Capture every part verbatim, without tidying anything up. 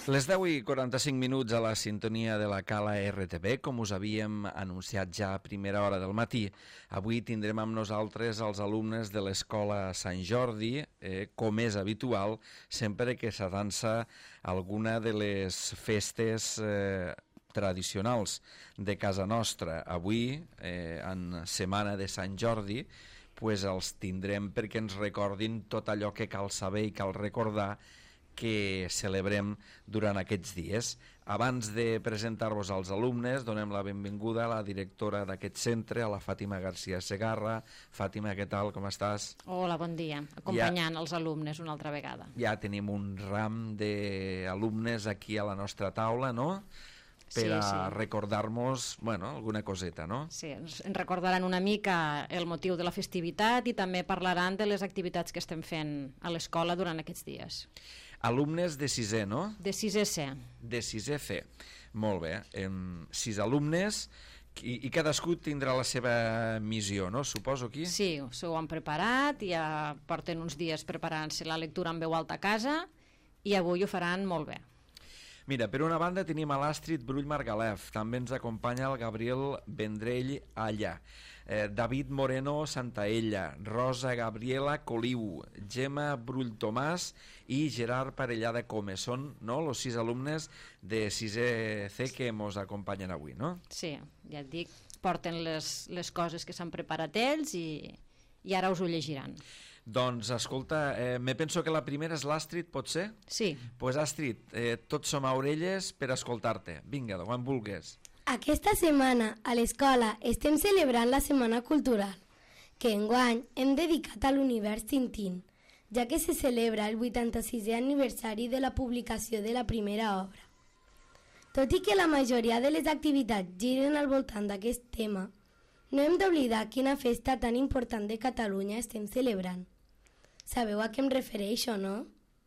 Les deu i quaranta-cinc minuts a la sintonia de la Cala R T V, com us havíem anunciat ja a primera hora del matí. Avui tindrem amb nosaltres els alumnes de l'Escola Sant Jordi, eh, com és habitual, sempre que s'avança alguna de les festes eh, tradicionals de casa nostra. Avui, eh, en Setmana de Sant Jordi, pues els tindrem perquè ens recordin tot allò que cal saber i cal recordar que celebrem durant aquests dies. Abans de presentar-vos als alumnes, donem la benvinguda a la directora d'aquest centre, a la Fàtima García Segarra. Fàtima, què tal, com estàs? Hola, bon dia. Acompanyant ja, els alumnes una altra vegada. Ja tenim un ram d'alumnes aquí a la nostra taula, no?, per sí, a sí. recordar-nos, bueno, alguna coseta, no? Sí, ens recordaran una mica el motiu de la festivitat i també parlaran de les activitats que estem fent a l'escola durant aquests dies. Alumnes de sisè, no? De sisè C. De sisè C. Molt bé. Em, sis alumnes i, i cadascú tindrà la seva missió, no? Suposo aquí? Sí, s'ho han preparat, ja porten uns dies preparant-se la lectura en veu alta a casa i avui ho faran molt bé. Mira, per una banda tenim a l'Astrid Brull Margalef, també ens acompanya el Gabriel Vendrell Alla, eh, David Moreno Santaella, Rosa Gabriela Coliu, Gemma Brull Tomàs i Gerard Parellada Come. Són, no?, els sis alumnes de sisè C que ens acompanyen avui, no? Sí, ja et dic, porten les, les coses que s'han preparat ells i, i ara us ho llegiran. Doncs, escolta, eh, me penso que la primera és l'Astrid, pot ser? Sí. Doncs pues, Astrid, eh, tots som a orelles per escoltar-te. Vinga, quan vulguis. Aquesta setmana a l'escola estem celebrant la Setmana Cultural, que enguany hem dedicat a l'univers Tintín, ja que se celebra el vuitanta-sisè aniversari de la publicació de la primera obra. Tot i que la majoria de les activitats giren al voltant d'aquest tema, no hem d'oblidar quina festa tan important de Catalunya estem celebrant. Sabeu a què em refereixo, no?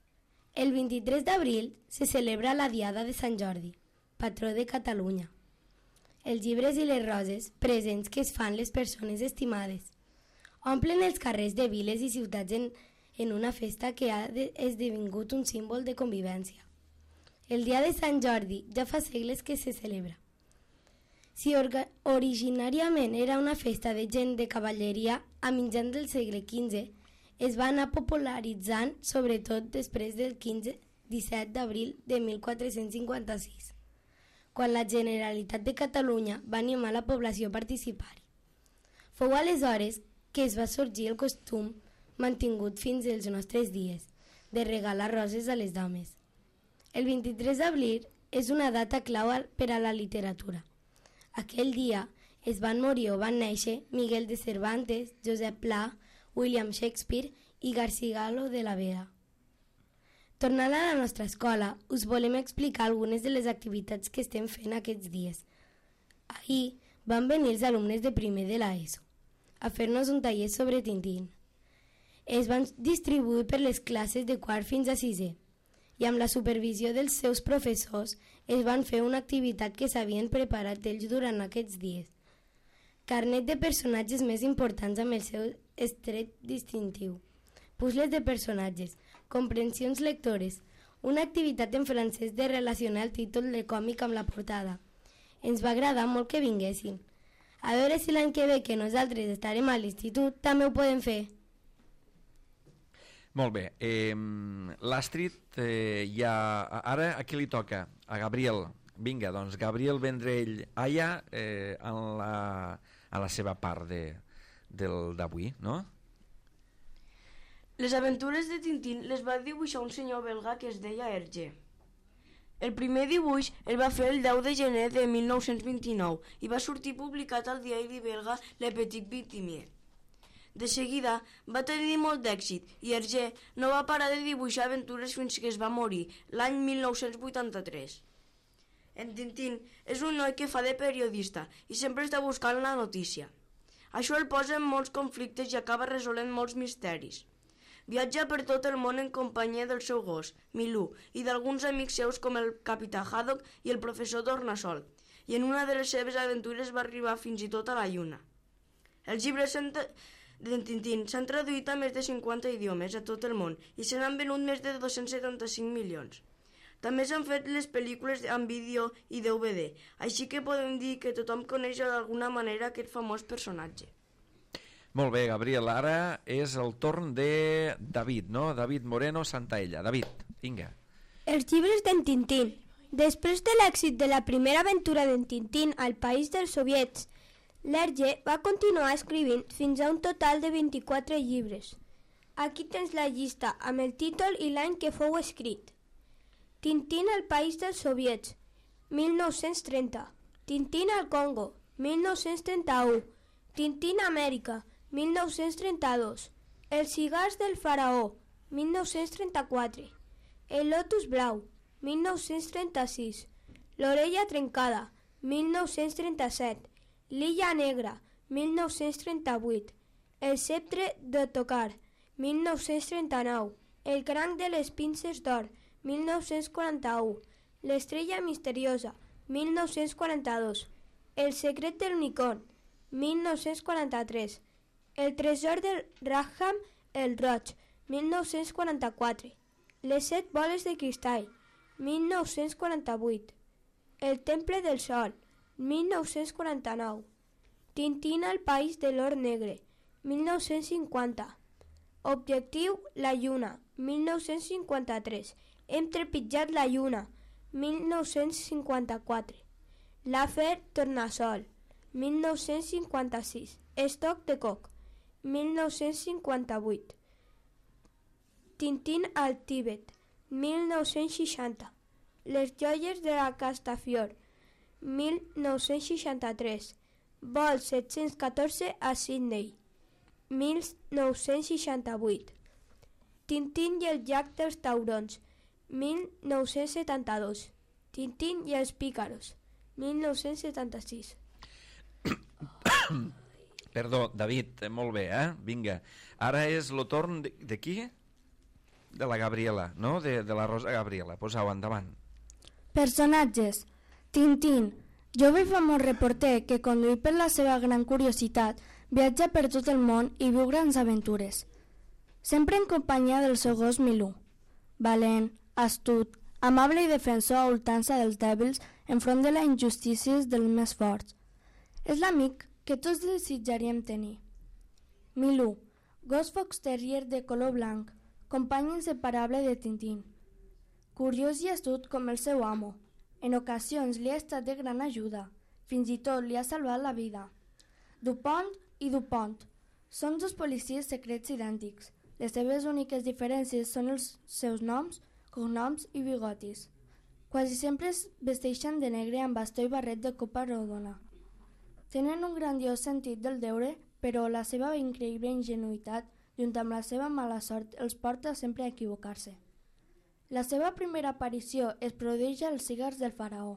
El vint-i-tres d'abril se celebra la Diada de Sant Jordi, patró de Catalunya. Els llibres i les roses, presents que es fan les persones estimades, omplen els carrers de viles i ciutats en, en una festa que ha de, esdevingut un símbol de convivència. El dia de Sant Jordi ja fa segles que se celebra. Si orga, originàriament era una festa de gent de cavalleria, a mitjans del segle quinze, es va anar popularitzant sobretot després del quinze disset d'abril de mil quatre-cents cinquanta-sis, quan la Generalitat de Catalunya va animar la població a participar-hi. Fou aleshores que es va sorgir el costum, mantingut fins als nostres dies, de regalar roses a les dames. El vint-i-tres d'abril és una data clau per a la literatura. Aquell dia es van morir o van néixer Miguel de Cervantes, Josep Pla, William Shakespeare i Garcilaso de la Vera. Tornant a la nostra escola, us volem explicar algunes de les activitats que estem fent aquests dies. Ahir van venir els alumnes de primer de l'ESO a fer-nos un taller sobre Tintín. Es van distribuir per les classes de quart fins a sisè i amb la supervisió dels seus professors es van fer una activitat que s'havien preparat ells durant aquests dies. Carnet de personatges més importants amb el seu estret distintiu, puzzles de personatges, comprensions lectores, una activitat en francès de relacionar el títol de còmic amb la portada. Ens va agradar molt que vinguessin. A veure si l'any que ve que nosaltres estarem a l'institut també ho podem fer. Molt bé, eh, l'Astrid eh, ja... Ara a qui li toca? A Gabriel. Vinga, doncs Gabriel Vendrell Aya eh, en, la, en la seva part de, del d'avui, no? Les aventures de Tintín les va dibuixar un senyor belga que es deia Hergé. El primer dibuix el va fer el deu de gener de mil nou-cents vint-i-nou i va sortir publicat al diari belga Le Petit Vitimier. De seguida va tenir molt d'èxit i Hergé no va parar de dibuixar aventures fins que es va morir l'any mil nou-cents vuitanta-tres. En Tintín és un noi que fa de periodista i sempre està buscant la notícia. Això el posa en molts conflictes i acaba resolent molts misteris. Viatja per tot el món en companyia del seu gos, Milú, i d'alguns amics seus com el capità Haddock i el professor Tornassol, i en una de les seves aventures va arribar fins i tot a la Lluna. Els llibres d'en Tintín s'han traduït a més de cinquanta idiomes a tot el món i se n'han venut més de dos-cents setanta-cinc milions. També s'han fet les pel·lícules en vídeo i D V D, així que podem dir que tothom coneix d'alguna manera aquest famós personatge. Molt bé, Gabriel, ara és el torn de David, no? David Moreno Santaella. David, vinga. Els llibres d'en Tintín. Després de l'èxit de la primera aventura d'en Tintín al país dels soviets, l'Hergé va continuar escrivint fins a un total de vint-i-quatre llibres. Aquí tens la llista amb el títol i l'any que fou escrit. Tintín al país dels soviets, mil nou-cents trenta. Tintín al Congo, mil nou-cents trenta-u. Tintín a Amèrica, mil nou-cents trenta-dos. Els cigars del faraó, mil nou-cents trenta-quatre. El lotus blau, mil nou-cents trenta-sis. L'orella trencada, mil nou-cents trenta-set. L'illa negra, mil nou-cents trenta-vuit. El sceptre de tocar, mil nou-cents trenta-nou. El cranc de les pinces d'or, mil nou-cents quaranta-u. L'estrella misteriosa, mil nou-cents quaranta-dos. El secret del unicorn, mil nou-cents quaranta-tres. El tresor del Rackham el Roig, mil nou-cents quaranta-quatre. Les set boles de cristall, mil nou-cents quaranta-vuit. El temple del sol, mil nou-cents quaranta-nou. Tintín al país de l'or negre, mil nou-cents cinquanta. Objectiu la lluna, mil nou-cents cinquanta-tres. Hem trepitjat la lluna, mil nou-cents cinquanta-quatre. L'afer Tornassol, mil nou-cents cinquanta-sis. Estoc de coc, mil nou-cents cinquanta-vuit. Tintín al Tibet, mil nou-cents seixanta. Les joies de la Castafior, mil nou-cents seixanta-tres. Vol set-cents catorze a Sydney, mil nou-cents seixanta-vuit. Tintín i el llac dels taurons, mil nou-cents setanta-dos. Tintín i els pícaros, mil nou-cents setanta-sis. Perdó, David, molt bé, eh? Vinga. Ara és el torn de, de qui? De la Gabriela, no? De, de la Rosa Gabriela. Posau, endavant. Personatges. Tintín, jove i famós reporter que, conduït per la seva gran curiositat, viatja per tot el món i viu grans aventures. Sempre en companyia del seu gos Milú. Valent, astut, amable i defensor a ultrança dels dèbils enfront de les injustícies dels més forts. És l'amic que tots desitjaríem tenir. Milú, gos fox terrier de color blanc, company inseparable de Tintín. Curiós i astut com el seu amo. En ocasions li ha estat de gran ajuda, fins i tot li ha salvat la vida. Dupont i Dupont són dos policies secrets idèntics. Les seves úniques diferències són els seus noms, cognoms i bigotis. Quasi sempre es vesteixen de negre amb bastó i barret de copa rodona. Tenen un grandiós sentit del deure, però la seva increïble ingenuïtat, junt amb la seva mala sort, els porta sempre a equivocar-se. La seva primera aparició es produeix als cigars del faraó.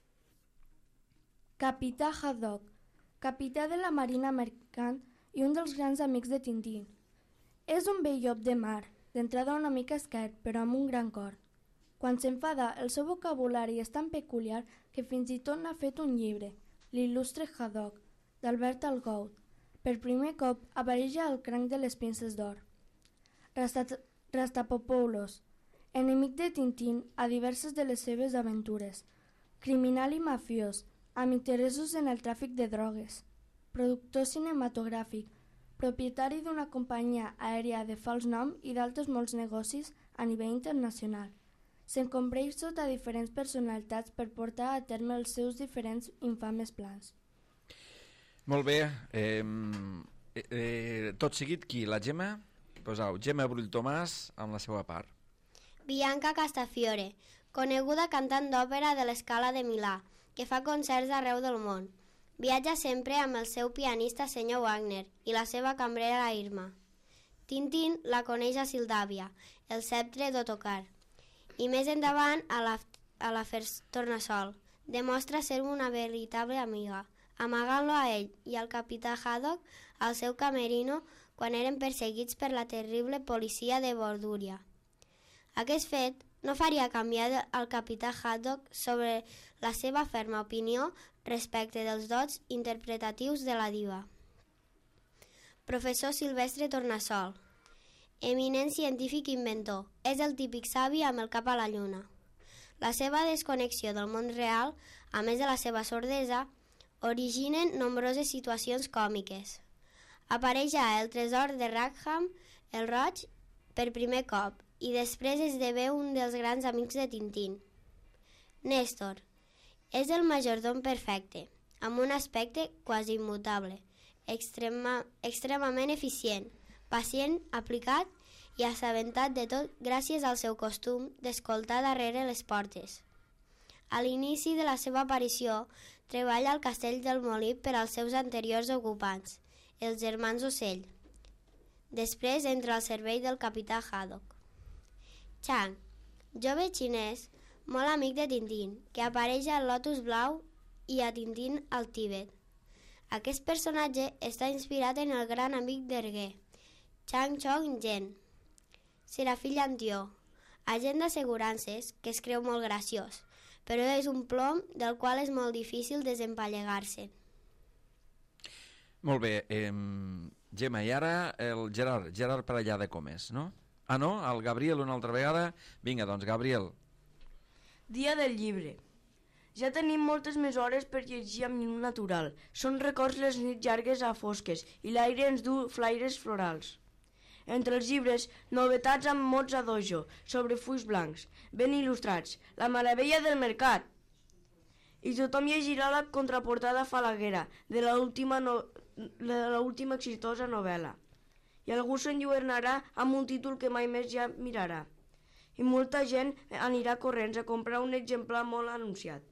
Capità Haddock, capità de la marina mercant i un dels grans amics de Tintín. És un vell llop de mar, d'entrada una mica esquert, però amb un gran cor. Quan s'enfada, el seu vocabulari és tan peculiar que fins i tot n'ha fet un llibre, L'il·lustre Haddock, d'Albert Algout. Per primer cop apareix al cranc de les pinces d'or. Rastapopoulos, enemic de Tintín a diverses de les seves aventures. Criminal i mafiós, amb interessos en el tràfic de drogues. Productor cinematogràfic, propietari d'una companyia aèria de fals nom i d'altres molts negocis a nivell internacional. S'encombreix sota diferents personalitats per portar a terme els seus diferents infames plans. Molt bé. Eh, eh, tot seguit, qui? La Gemma? Posau, Gemma Brull Tomàs amb la seva part. Bianca Castafiore, coneguda cantant d'òpera de l'Escala de Milà, que fa concerts arreu del món. Viatja sempre amb el seu pianista senyor Wagner i la seva cambrera Irma. Tintín la coneix a Sildàvia, el sceptre d'Ottokar. I més endavant a la, a la Tornassol. Demostra ser una veritable amiga, amagant-lo a ell i al capità Haddock al seu camerino quan eren perseguits per la terrible policia de Bordúria. Aquest fet no faria canviar al capità Haddock sobre la seva ferma opinió respecte dels dots interpretatius de la diva. Professor Silvestre Tornassol. Eminent científic inventor, és el típic savi amb el cap a la lluna. La seva desconnexió del món real, a més de la seva sordesa, originen nombroses situacions còmiques. Apareix a El tresor de Rackham, el Roig, per primer cop, i després esdevé un dels grans amics de Tintín. Néstor és el majordom perfecte, amb un aspecte quasi immutable, extrema, extremament eficient, pacient, aplicat i assabentat de tot gràcies al seu costum d'escoltar darrere les portes. A l'inici de la seva aparició, treballa al castell del Molí per als seus anteriors ocupants, els germans Ocell. Després entra al servei del capità Haddock. Chang, jove xinès, molt amic de Tintín, que apareix al Lotus Blau i a Tintín al Tíbet. Aquest personatge està inspirat en el gran amic d'Erguer, Chang Chong-jen. Serafí Llantió, agent d'assegurances que es creu molt graciós, però és un plom del qual és molt difícil desempallegar-se. Molt bé, eh, Gemma, i ara el Gerard, Gerard per allà de Comes, no? Ah, no? El Gabriel una altra vegada? Vinga, doncs, Gabriel. Dia del llibre. Ja tenim moltes més hores per llegir amb llum natural. Són records les nits llargues a fosques i l'aire ens du flaires florals. Entre els llibres, novetats amb mots a dojo, sobre fulls blancs, ben il·lustrats, la meravella del mercat. I tothom llegirà la contraportada falaguera de l'última no... l'última exitosa novel·la. I algú s'enlluernarà amb un títol que mai més ja mirarà. I molta gent anirà corrents a comprar un exemplar molt anunciat.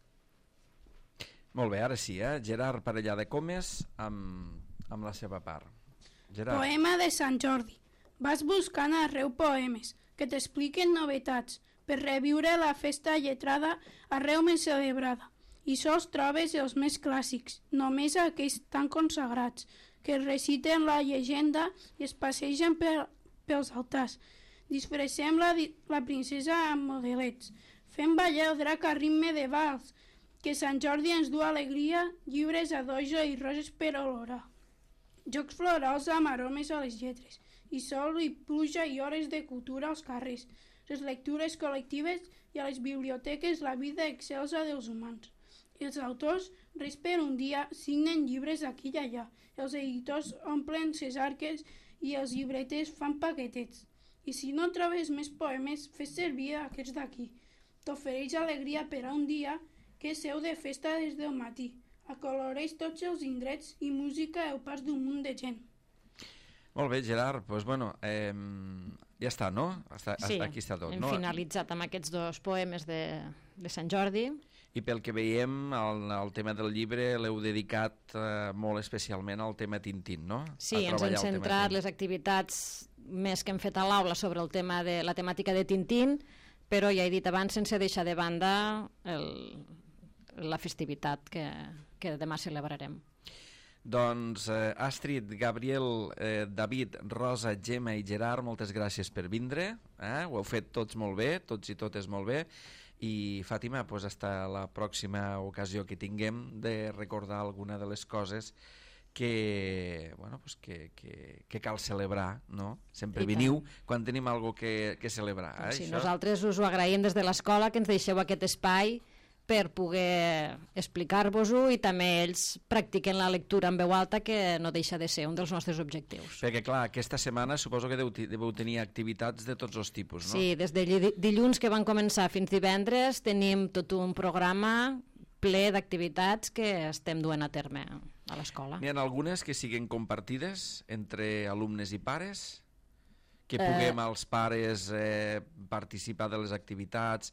Molt bé, ara sí, eh? Gerard per allà de Comes amb, amb la seva part. Gerard. Poema de Sant Jordi. Vas buscant arreu poemes que t'expliquen novetats per reviure la festa lletrada arreu més celebrada. I sols trobes els més clàssics, només aquells tan consagrats, que reciten la llegenda i es passegen per, pels altars. Disfressem la, la princesa amb modelets, fem ballar el drac a ritme de vals, que Sant Jordi ens du alegria, llibres a dojo i roses per olorar. Jocs florals amb aromes a les lletres, i sol i pluja i hores de cultura als carrers, les lectures col·lectives i a les biblioteques la vida excelsa dels humans. Els autors, res per un dia, signen llibres aquí i allà, els editors omplen ses arques i els llibreters fan paquetets. I si no trobes més poemes, fes servir aquests d'aquí. T'ofereix alegria per a un dia que seu de festa des del matí. Acoloreix tots els indrets i música el pas d'un munt de gent. Molt bé, Gerard, doncs bueno, eh, ja està, no? Està, sí, aquí està tot, hem no? finalitzat amb aquests dos poemes de, de Sant Jordi. I pel que veiem, el, el tema del llibre l'heu dedicat eh, molt especialment al tema Tintín, no? Sí, ens hem centrat les activitats més que hem fet a l'aula sobre el tema de la temàtica de Tintín, però ja he dit abans, sense deixar de banda el, la festivitat que, que demà celebrarem. Doncs eh, Astrid, Gabriel, eh, David, Rosa, Gemma i Gerard, moltes gràcies per vindre, eh? Ho heu fet tots molt bé, tots i totes molt bé, i Fàtima, pues, hasta la pròxima ocasió que tinguem de recordar alguna de les coses que, bueno, pues que, que, que cal celebrar, no? Sempre I veniu tant. Quan tenim alguna cosa que, que celebrar. Eh, sí, això? Nosaltres us ho agraïm des de l'escola, que ens deixeu aquest espai per poder explicar-vos-ho i també ells practiquen la lectura en veu alta, que no deixa de ser un dels nostres objectius. Perquè, clar, aquesta setmana suposo que deu, deveu tenir activitats de tots els tipus, no? Sí, des de dilluns que van començar fins divendres tenim tot un programa ple d'activitats que estem duent a terme a l'escola. N'hi ha algunes que siguin compartides entre alumnes i pares? Que puguem eh... els pares eh, participar de les activitats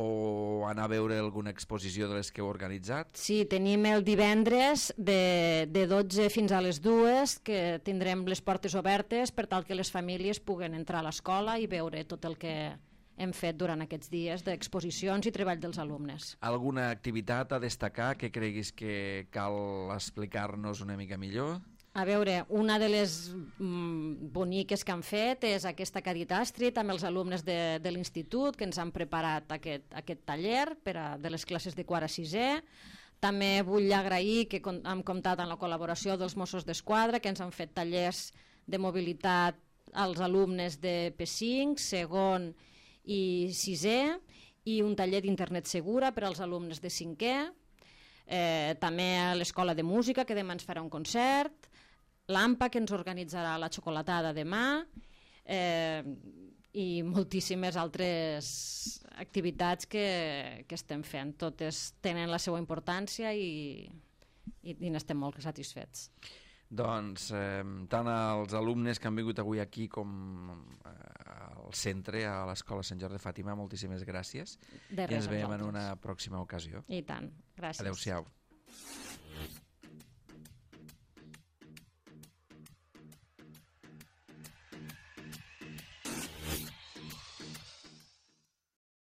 o anar a veure alguna exposició de les que heu organitzat? Sí, tenim el divendres de, de dotze fins a les dues, que tindrem les portes obertes per tal que les famílies puguen entrar a l'escola i veure tot el que hem fet durant aquests dies d'exposicions i treball dels alumnes. Alguna activitat a destacar que creguis que cal explicar-nos una mica millor? A veure, una de les mm, boniques que han fet és aquesta que ha dit Astrid amb els alumnes de, de l'institut, que ens han preparat aquest, aquest taller per a, de les classes de quart a sisè. També vull agrair que hem comptat amb la col·laboració dels Mossos d'Esquadra, que ens han fet tallers de mobilitat als alumnes de P cinc, segon i sisè, i un taller d'internet segura per als alumnes de cinquè, eh, també a l'Escola de Música, que demà ens farà un concert, l'A M P A, que ens organitzarà la xocolatada demà, eh, i moltíssimes altres activitats que, que estem fent. Totes tenen la seva importància i, i, i n'estem molt satisfets. Doncs eh, tant als alumnes que han vingut avui aquí com eh, al centre, a l'Escola Sant Jordi de Fàtima, moltíssimes gràcies. De res, I ens veiem en nosaltres. una pròxima ocasió. I tant. Gràcies. Adéu-siau.